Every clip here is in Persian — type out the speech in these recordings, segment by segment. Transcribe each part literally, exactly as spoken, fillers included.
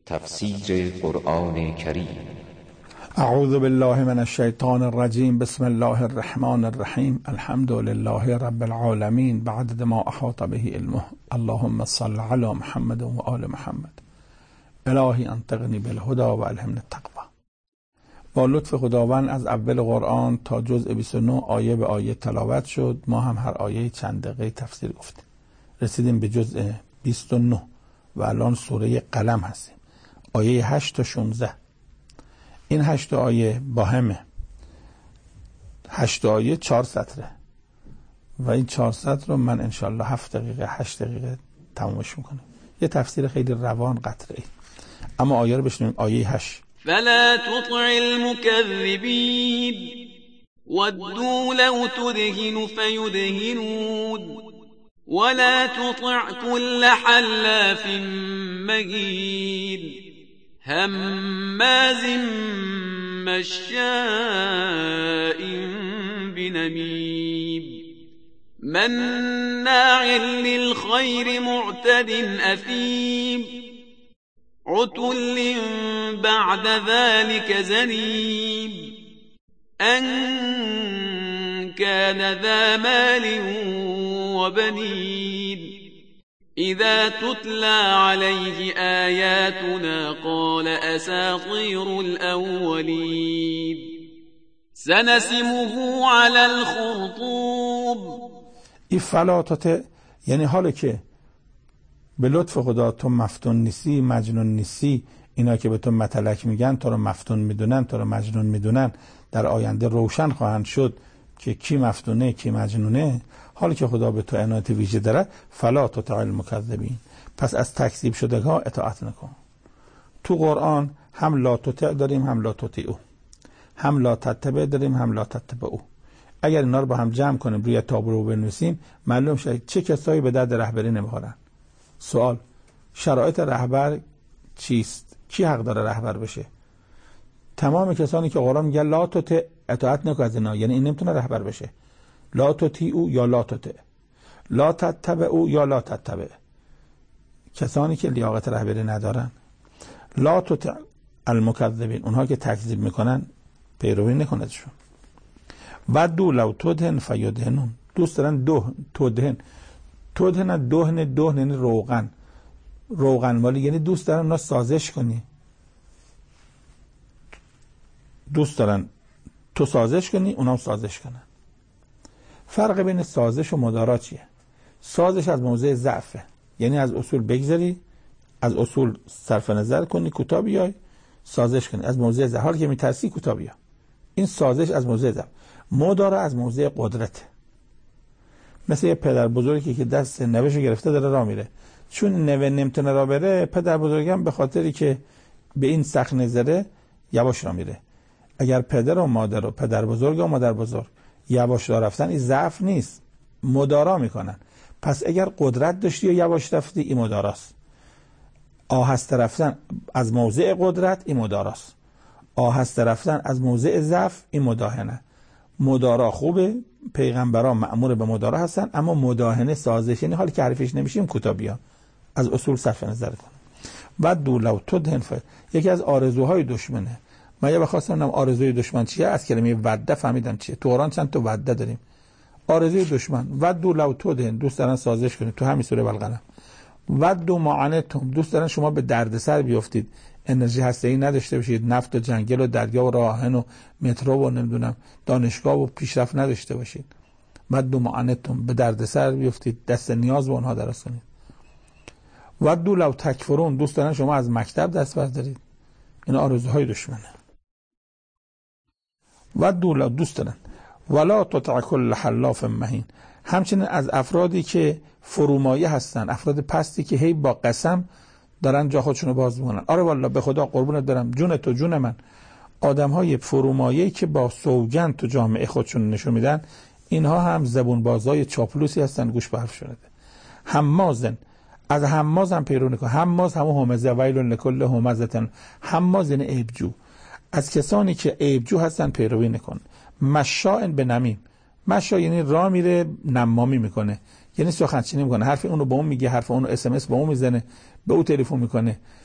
تفسیر قرآن کریم. اعوذ بالله من الشیطان الرجیم. بسم الله الرحمن الرحیم. الحمد لله رب العالمین بعدد ما احاط به علمه. اللهم صل علی محمد و آل محمد. الهی انطقنی بالهدى و الهمنی التقوی. با لطف خداوند از اول قرآن تا جزء بیست و نه آیه به آیه تلاوت شد. ما هم هر آیه چند دقیقه تفسیر گفتیم. رسیدیم به جزء بیست و نه و الان سوره قلم هستیم. آیه هشت تا شانزده. این هشت آیه با همه هشت آیه چهار سطره و این چهار سطر رو من انشالله هفت دقیقه هشت دقیقه تمامش میکنم. یه تفسیر خیلی روان قطره ای. اما آیه رو بشنویم. آیه هشت. فلا تطع المكذبين ودوا لو تدهن فيدهنون ولا تطع كل حلاف مهين هماز مشاء بنميم مناع للخير معتد أثيم عتل بعد ذلك زنيم أن كان ذا مال وبنين إذا تتلى عليه آياتنا قال أساطير الأولين سنسمه على الخرطوم. این فلاتات یعنی حالا که به لطف خدا تو مفتون نیستی، مجنون نیستی، اینا که به تو متلک میگن تو رو مفتون میدونن، تو رو مجنون میدونن، در آینده روشن خواهند شد که کی مفتونه کی مجنونه. حالی که خدا به تو عنایت ویژه دارد، فلا تطع المکذبین، پس از تکذیب شدگان اطاعت نکن. تو قرآن هم لا تطع داریم هم لا تطیعو، هم لا تتبع داریم هم لا تتبعو. اگر اینا رو با هم جمع کنیم روی تابلو بنویسیم معلوم شد چه کسایی به درد رهبری نمیخورن. سوال: شرایط رهبر چیست؟ کی حق داره رهبر بشه؟ تمام کسانی که قرآن میگه لا تطع، اطاعت نکن از اینا، یعنی این نمیتونه رهبر بشه. لا تطیعو یا لا تطع، لا تتبعو یا لا تتبع، کسانی که لیاقت رهبری ندارن. لا تطع المکذبین، اونها که تکذیب میکنن پیروی نکن ازشون. ودوا لو تدهن فیدهنون، دوست دارن دهن تدهن تدهن دهن دهن یعنی روغن روغن مالی، یعنی دوست دارن اونا سازش کنی، دوست دارن تو سازش کنی اونا سازش کنن. فرق بین سازش و مدارا چیه؟ سازش از موضع ضعفه، یعنی از اصول بگذری، از اصول صرف نظر کنی، کوتاه بیای سازش کنی از موضع ضعف. حالی که میترسی کوتاه بیا. این سازش از موضع ضعف. مدارا از موضع قدرت. مثل یه پدر بزرگی که دست نوه‌شو گرفته داره راه میره، چون نوه نمیتونه راه بره، پدر بزرگم به خاطری که به این سخت نظره یواش راه میره. اگر پدر و مادر و پدر بزرگ و مادر بزرگ یواش راه رفتن، این ضعف نیست، مدارا میکنن. پس اگر قدرت داشتی و یواش رفتی، این مداراست. آهسته رفتن از موضع قدرت، این مداراست. آهسته رفتن از موضع ضعف، این مداهنه. مدارا خوبه، پیغمبران مأمور به مدارا هستن، اما مداهنه سازش، یعنی حالی که حریفش نمیشیم کوتاه بیا، از اصول صرف نظر کن. ودوا لو تدهن فی، یکی از آرزوهای دشمنه. من یه بخواستم نم آرزوی دشمن چیه، از کلمه وده فهمیدم چیه. تو قرآن چند تا وده داریم. آرزوی دشمن ودوا لو تدهن، دوست دارن سازش کنید. تو همین سوره القلم. ودوا ما عنتم، دوست دارن شما به دردسر بیافتید، انرژی هسته‌ای نداشته باشید، نفت و جنگل و دریا و راهن و مترو و نمیدونم دانشگاه و پیشرفت نداشته باشید. ودوا ما عنتم، به دردسر بیافتید، دست نیاز به اونها دراز کنید. ودوا لو تکفرون، دوست دارن شما از مکتب دست بردارید. این آرزوهای دشمنه. ودوا لو، دوست دارن. ولا تطع كل حلاف مهین، همچنین از افرادی که فرومایه هستن، افراد پستی که هی با قسم دارن جا خودشونو باز میکنن. آره والله به خدا قربونت دارم، جون تو جون من. آدمهای فرومایه‌ای که با سوگند تو جامعه خودشون نشون میدن، اینها هم زبون بازای چاپلوسی هستن، گوش به حرف شده. همازن، از هماز هم پیرو نکن. هماز همون همزه، ویل لکل همزه، هماز یعنی عیبجو. از کسانی که عیبجو هستن پیروی نکن. مشاء بنمیم، مشا یعنی راه میره نمامی میکنه، یعنی سخنچینی میکنه، حرف اونو به اون میگه، حرف اونو اس ام اس به اون میزنه، به اون تلفن میکنه.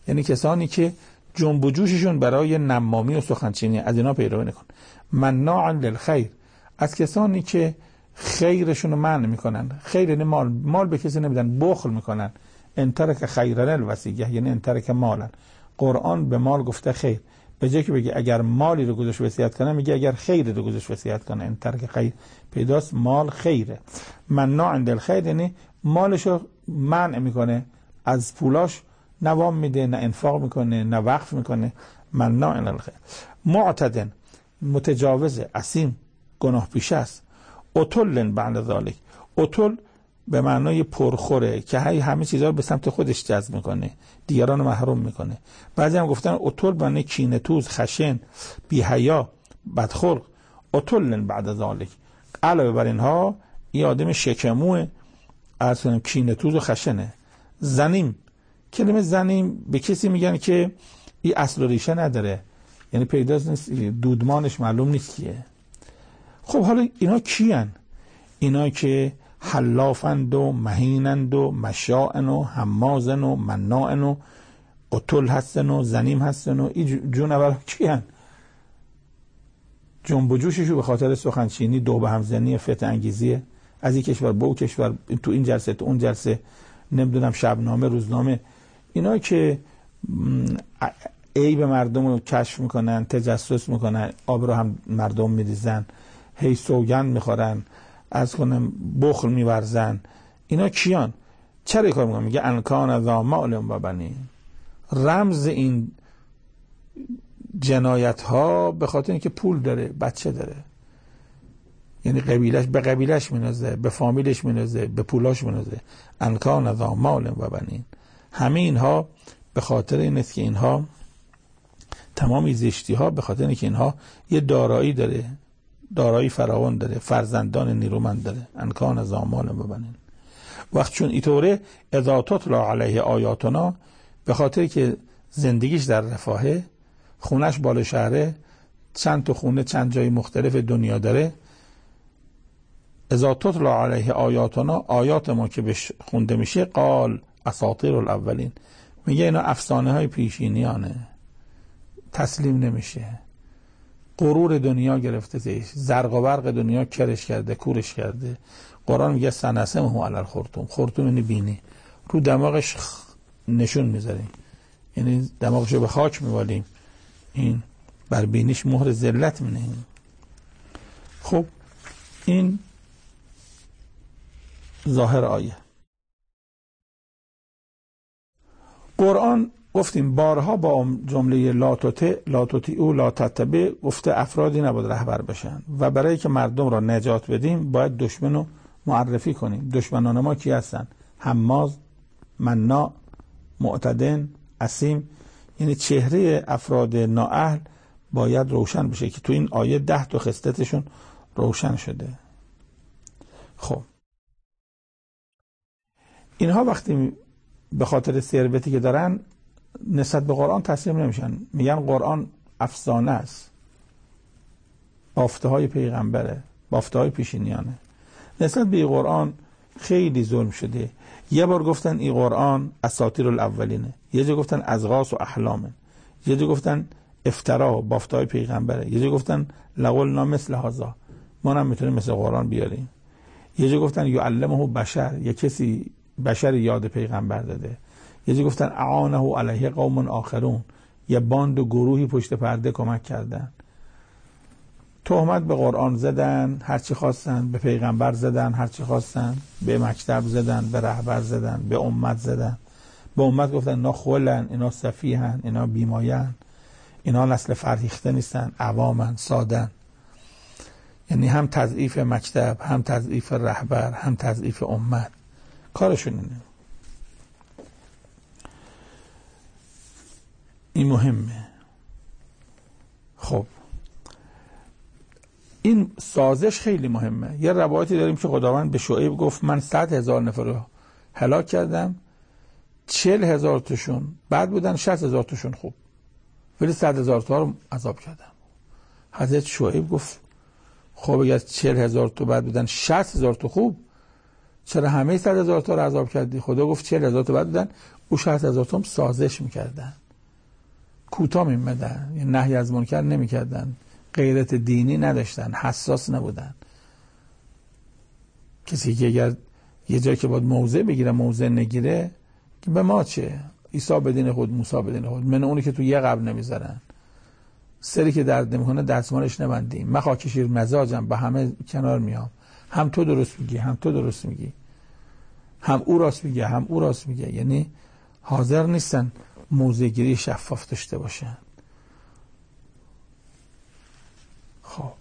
یعنی کسانی که جنب و جوششون برای نمامی و سخنچینی، از اینا پیروی نکن. مناعا للخیر، از کسانی که خیرشون رو منع میکنن. خیر یعنی مال، مال به کسی نمیدن، بخل میکنن. انترک خیرن الوصیه، یعنی انترک مالن. قرآن به مال گفته خیر، به جای که بگه اگر مالی رو گذاشت وصیت کنه، میگه اگر خیر رو گذاشت وصیت کنه. انترک خیر، پیداست مال خیره. مناعا للخیر یعنی مالش رو منع میکنه، از پولاش نه وام میده، نه انفاق میکنه، نه وقف میکنه. مناع للخیر. معتدن، متجاوزه، اسیم، گناه پیشه است. اتل بعد ذالک، اتل به معنای پرخوره که هی همه چیزا رو به سمت خودش جذب میکنه، دیگران رو محروم میکنه. بعضی هم گفتن اتل به معنای کینه‌توز، خشن، بی حیا، بدخلق. اتل بعد ذالک، علاوه بر اینها این آدم شکموه، اصلا کینه‌توز و خشنه. زنیم، کلمه زنیم به کسی میگن که این اصل و ریشه نداره، یعنی پیداست نیست، دودمانش معلوم نیست کیه. خب حالا اینا کیان؟ اینا که حلافند و مهینند و مشاعن و همازن و مناعن و قتل هستن و زنیم هستن و این جون اول کیان؟ جنب و جوششو به خاطر سخنچینی، دو به همزنی، فتنه انگیزیه، از این کشور به اون کشور، تو این جلسه تو اون جلسه، نمیدونم شبنامه، روزنامه. اینا که عیب مردم رو کشف میکنن، تجسس میکنن، آب رو هم مردم میریزن، هی سوگند میخورن، از کنم بخل میورزن. اینا کیان؟ چرا این کار میکنن؟ میگه انکان ذا مال و بنین. رمز این جنایت ها به خاطر اینکه پول داره، بچه داره، یعنی قبیلش به قبیلش مینازه، به فامیلش مینازه، به پولاش مینازه. انکان ذا مال و بنین. همه اینها به خاطر این است که اینها تمامی زشتی ها به خاطر اینکه اینها یه دارایی داره، دارایی فراوان داره، فرزندان نیرومند داره. انکان ذا مال و بنین. وقت چون اینطوره اذا تتلی علیه آیاتنا، به خاطر که زندگیش در رفاهه، خونش بالا شهره، چند تا خونه چند جای مختلف دنیا داره. اذا تتلی علیه آیاتنا، آیات ما که بهش خونده میشه، قال اساطیر الاولین، میگه اینا افسانه های پیشینیانه، تسلیم نمیشه. غرور دنیا گرفته زیش، زرق و برق دنیا کرش کرده، کورش کرده. قرآن میگه سنسمه علی الخرطوم. خرطوم یعنی بینی، رو دماغش نشون میذاریم، یعنی دماغشو به خاک میوالیم، این بر بینیش مهر ذلت مینهیم. خب این ظاهر آیه. قرآن گفتیم بارها با جمله لا تطع لا تطیعوا لا تتبع گفته افرادی نباید رهبر بشن، و برای که مردم را نجات بدیم باید دشمن رو معرفی کنیم. دشمنان ما کی هستن؟ حماز، مناع، معتدن، اسیم. یعنی چهره افراد نااهل باید روشن بشه که تو این آیه ده تا خصلتشون روشن شده. خب اینها وقتی به خاطر ثروتی که دارن نسبت به قرآن تسلیم نمیشن، میگن قرآن افسانه است، بافته های پیغمبره، بافته های پیشینیانه. نسبت به این قرآن خیلی ظلم شده. یه بار گفتن این قرآن اساطیر الاولینه، یه جا گفتن ازغاث و احلامه، یه جا گفتن افترا و بافته های پیغمبره، یه جا گفتن لقلنا مثل هذا، ما هم میتونیم مثل قرآن بیاریم. یه جا گفتن یعلمه بشر، یه کسی بشر یاد پیغمبر داده. یه جا گفتن اعانه علیه قوم آخرون، یه باند و گروهی پشت پرده کمک کردن. تهمت به قرآن زدن هرچی خواستن، به پیغمبر زدن هرچی خواستن، به مکتب زدن، به رهبر زدن، به امت زدن. به امت گفتن اینا خولن، اینا سفیهن، اینا بیماین، اینا نسل فرهیخته نیستن، عوامن، سادن. یعنی هم تضعیف مکتب، هم تضعیف رهبر، هم تضعیف امت. کارشون اینه. این مهمه. خب این سازش خیلی مهمه. یه روایتی داریم که خداوند به شعیب گفت من صد هزار نفر رو هلاک کردم، چل هزار تاشون بعد بودن، شصت هزار تاشون خوب، ولی صد هزار تا رو عذاب کردم. حضرت شعیب گفت خب اگر چل هزار تا بعد بودن، شصت هزار تا خوب، چرا همه صد هزار تا رو عذاب کردی؟ خدا گفت چل هزار تا بعد بودن، او شصت هزار تا سازش میکردن، کوتاه میمدن، یعنی نهی از منکر نمیکردن، غیرت دینی نداشتن، حساس نبودن. کسی که اگر یه جایی که باید موضع بگیره موضع نگیره که به ما چه، عیسی بدین خود موسی بدین خود، من اونی که تو یه قبر نمیذارن، سری که درد نمیکنه دستمالش نبندیم، من خاک شیر مزاجم، با همه کنار میام، هم تو درست میگی هم تو درست میگی، هم او راست میگه هم او راست میگه. یعنی حاضر نیستن موضع گیری شفاف داشته باشن. خب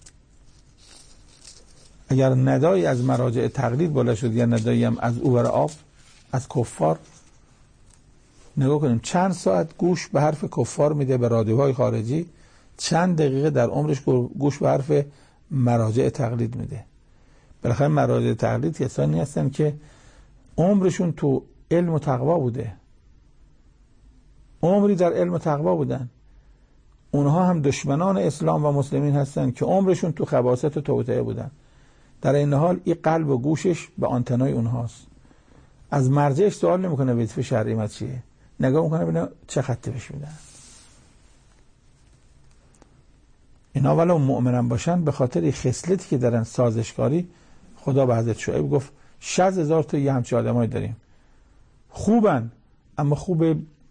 اگر ندایی از مراجع تقلید بالا شد یا ندایی هم از اوبر آب از کفار، نگاه کنیم چند ساعت گوش به حرف کفار میده به رادیوهای خارجی، چند دقیقه در عمرش گوش به حرف مراجع تقلید میده. بالاخره مراجع تقلید کسانی هستن که عمرشون تو علم و تقوا بوده، عمری در علم و تقوا بودن. اونها هم دشمنان اسلام و مسلمین هستن که عمرشون تو خباثت و توطئه بودن. در این حال این قلب و گوشش به آنتنای اونهاست. از مرجعش سوال نمیکنه وظیفه شرعی ما چیه، نگاه میکنه ببینه چه خطی بهش میدن. اینا ولو مؤمنن باشن به خاطر خصلتی که دارن سازشکاری، خدا به حضرت شعیب گفت شصت هزار تا یه همچه آدمایی داریم خوبن، اما خوب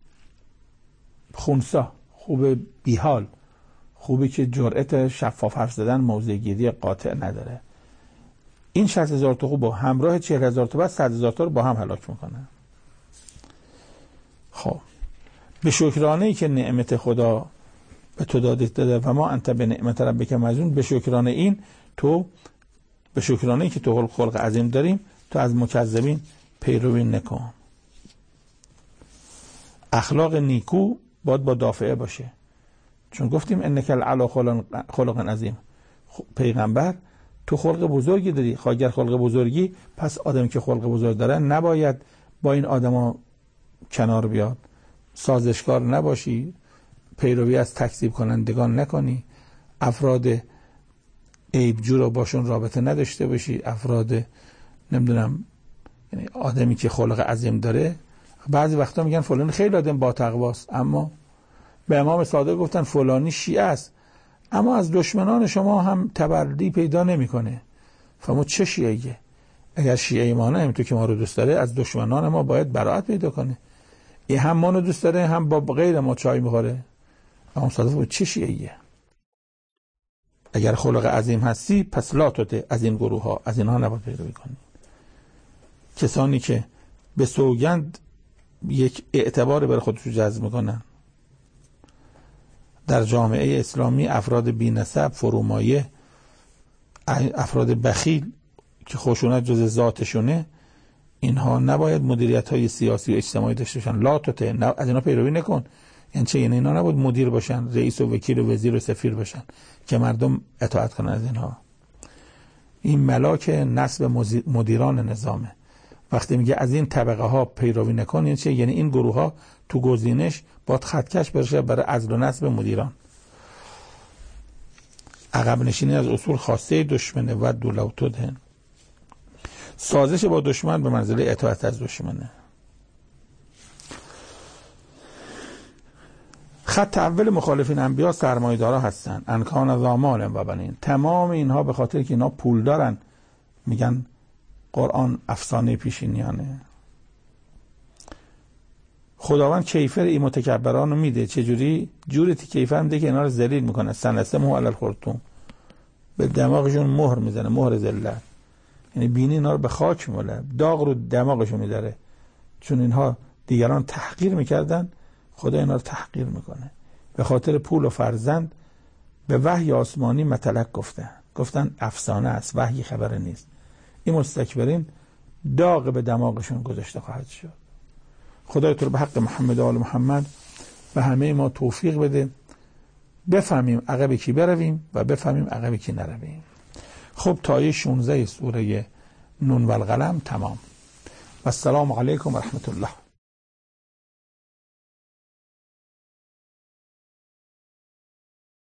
خونسا، خوب بیحال، خوبی که جرأت شفاف حرف زدن موضع گیری قاطع نداره. این شصت هزار تا خوب با همراه چهل هزار تا بعد صد هزار تا رو با هم هلاک میکنن. خب به شکرانه ای که نعمت خدا به تو داده داده و ما انت به نعمت ربک مجنون، به شکرانه این تو به شکرانه ای که تو خلق عظیم داریم تو از مکذبین پیروی نکن. اخلاق نیکو باید با دافعه باشه، چون گفتیم انک لعلی خلق عظیم. پیغمبر تو خلق بزرگی داری، خاگر خلق بزرگی، پس آدمی که خلق بزرگ داره نباید با این آدما کنار بیاد، سازشکار نباشی، پیروی از تکذیب کنندگان نکنی، افراد عیبجو رو باشون رابطه نداشته باشی، افراد نمیدونم یعنی آدمی که خلق عظیم داره. بعضی وقتا میگن فلانی خیلی آدم با تقواست، اما به امام صادق گفتن فلانی شیعه است، اما از دشمنان شما هم تبردی پیدا نمیکنه. فما چه شیعیه؟ اگر شیعه ایمانه همینطور که ما رو دوست داره، از دشمنان ما باید براءت پیدا کنه. این هم ما رو دوست داره هم با غیر ما چای میخوره. امام صادق چه شیعیه؟ اگر خلق عظیم هستی پس لا تطع از این گروه ها، از اینها نباید پیروی کنی. کسانی که به سوگند یک اعتبار بر خودشو جذب میکنن در جامعه اسلامی، افراد بی‌نسب، فرومایه، افراد بخیل که خشونت جز ذاتشونه، اینها نباید مدیریت های سیاسی و اجتماعی داشته باشن. لا تطع، از اینا پیروی نکن. یعنی چه؟ یعنی اینا نباید مدیر باشن، رئیس و وکیل و وزیر و سفیر باشن که مردم اطاعت کنن از اینها. این ملاک نسب مدیران نظامه. وقتی میگه از این طبقه ها پیروی نکن، یعنی چه؟ یعنی این گروه ها تو گزینش باید خطکش بشه برای عزل و نصب مدیران. عقب نشینی از اصول خاصه دشمنه و دولو تدهن. سازش با دشمن به منزله اطاعت از دشمنه. خط اول مخالفین انبیا سرمایه‌دارا هستن، انکان ذامال و بنین. تمام اینها به خاطر که اینا پول دارن میگن قرآن افسانه پیشینیانه. خداوند کیفر این متکبران رو میده. چجوری؟ جوری کیفر میده که اینا رو ذلیل میکنه. سنسمه علی الخرطوم، به دماغشون مهر میزنه، مهر ذلت. یعنی بینی اینا رو به خاک میماله، داغ رو دماغشون میذاره. چون اینها دیگران تحقیر میکردن، خدا اینا رو تحقیر میکنه. به خاطر پول و فرزند به وحی آسمانی مطلق گفتن گفتن افسانه است، وحی خبر نیست. این مستکبرین داغ به دماغشون گذاشته خواهد شد. خدای تو رو به حق محمد و آل محمد به همه ما توفیق بده بفهمیم عقب کی برویم و بفهمیم عقب کی نرویم. خب تا شانزده سوره نون و القلم تمام. و السلام علیکم و رحمت الله.